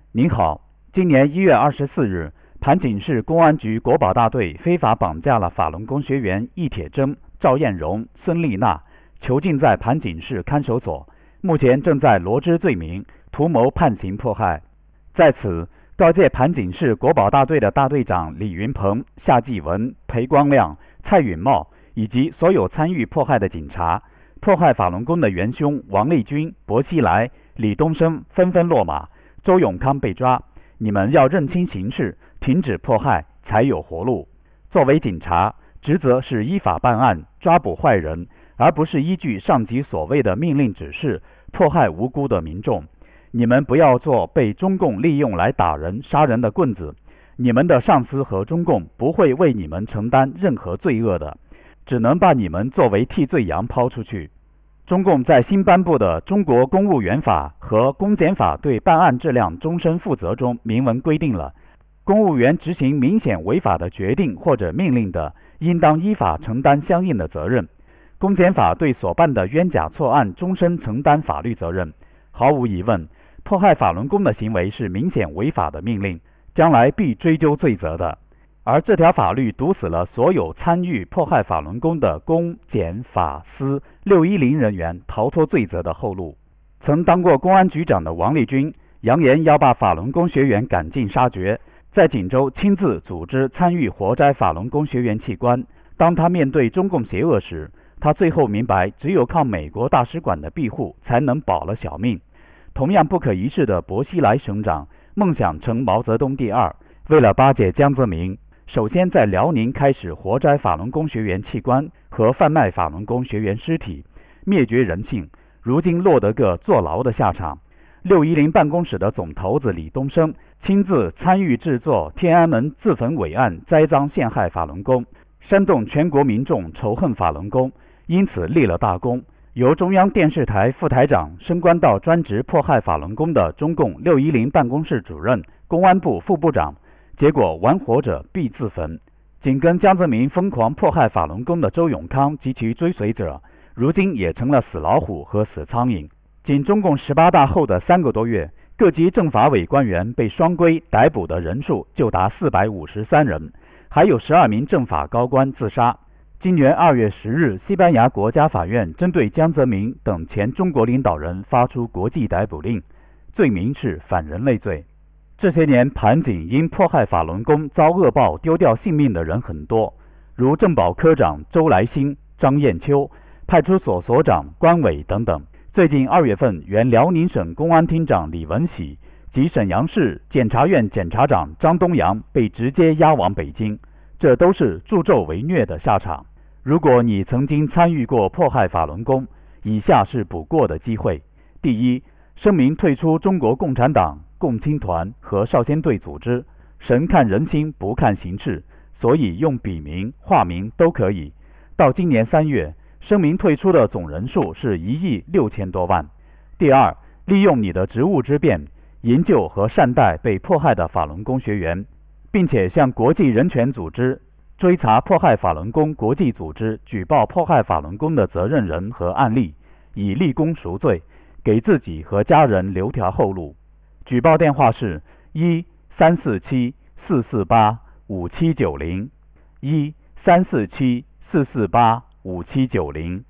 您好，今年1月24日，盘锦市公安局国保大队非法绑架了法轮功学员易铁铮、赵艳荣、孙丽娜，囚禁在盘锦市看守所，目前正在罗织罪名，图谋判刑迫害。在此，告诫盘锦市国保大队的大队长李云鹏、夏继文、裴光亮、蔡允茂以及所有参与迫害的警察，迫害法轮功的元凶王立军、薄熙来、李东生纷纷落马，周永康被抓，你们要认清形势，停止迫害，才有活路。作为警察，职责是依法办案，抓捕坏人，而不是依据上级所谓的命令指示，迫害无辜的民众。你们不要做被中共利用来打人、杀人的棍子。你们的上司和中共不会为你们承担任何罪恶的，只能把你们作为替罪羊抛出去。中共在新颁布的《中国公务员法》和《公检法》对办案质量终身负责中明文规定了，公务员执行明显违法的决定或者命令的，应当依法承担相应的责任。公检法对所办的冤假错案终身承担法律责任。毫无疑问，迫害法轮功的行为是明显违法的命令，将来必追究罪责的。而这条法律堵死了所有参与迫害法轮功的公检法司610人员逃脱罪责的后路。曾当过公安局长的王立军扬言要把法轮功学员赶尽杀绝，在锦州亲自组织参与活摘法轮功学员器官。当他面对中共邪恶时，他最后明白，只有靠美国大使馆的庇护才能保了小命。同样不可一世的薄熙来省长梦想成毛泽东第二，为了巴结江泽民，首先在辽宁开始活摘法轮功学员器官和贩卖法轮功学员尸体，灭绝人性，如今落得个坐牢的下场。610办公室的总头子李东生亲自参与制作天安门自焚伟案，栽赃陷害法轮功，煽动全国民众仇恨法轮功，因此立了大功。由中央电视台副台长升官到专职迫害法轮功的中共610办公室主任、公安部副部长，结果玩火者必自焚。紧跟江泽民疯狂迫害法轮功的周永康及其追随者，如今也成了死老虎和死苍蝇。仅中共18大后的3个多月，各级政法委官员被双规逮捕的人数就达453人，还有12名政法高官自杀。今年2月10日，西班牙国家法院针对江泽民等前中国领导人发出国际逮捕令，罪名是反人类罪。这些年，盘锦因迫害法轮功遭恶报丢掉性命的人很多，如政保科长周来新、张艳秋、派出所所长关伟等等。最近2月份，原辽宁省公安厅长李文喜及沈阳市检察院检察长张东阳被直接押往北京，这都是助纣为虐的下场。如果你曾经参与过迫害法轮功，以下是补过的机会：第一，声明退出中国共产党、共青团和少先队组织。神看人心，不看形势，所以用笔名、化名都可以。到今年3月，声明退出的总人数是1亿6千多万。第二，利用你的职务之便，营救和善待被迫害的法轮功学员，并且向国际人权组织追查迫害法轮功国际组织举报迫害法轮功的责任人和案例，以立功赎罪，给自己和家人留条后路。举报电话是13474485790，13474485790。